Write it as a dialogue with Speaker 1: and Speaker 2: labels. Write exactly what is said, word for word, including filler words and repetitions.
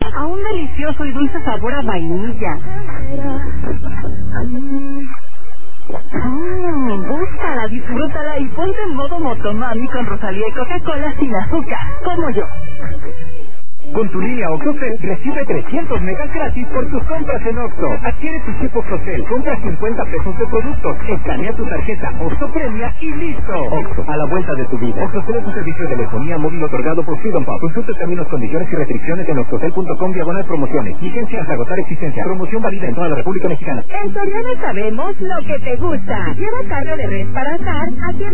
Speaker 1: a un delicioso y dulce sabor a vainilla. Mmm, búscala, disfrútala y ponte en modo Motomami con Rosalía y Coca-Cola sin azúcar, como yo.
Speaker 2: Con tu línea OXXOCEL recibe trescientos megas gratis por tus compras en Oxxo. Adquiere tu chip OXXOCEL, compra cincuenta pesos de productos, escanea tu tarjeta Oxxo Premia y listo. Oxxo, a la vuelta de tu vida. OXXOCEL es un servicio de telefonía móvil otorgado por Freedom Pop. Consulta términos, condiciones y restricciones en oxxocel punto com diagonal promociones. Vigencia hasta agotar existencia. Promoción válida en toda la República Mexicana.
Speaker 3: En Soriana sabemos lo que te gusta. Lleva carne de res para asar a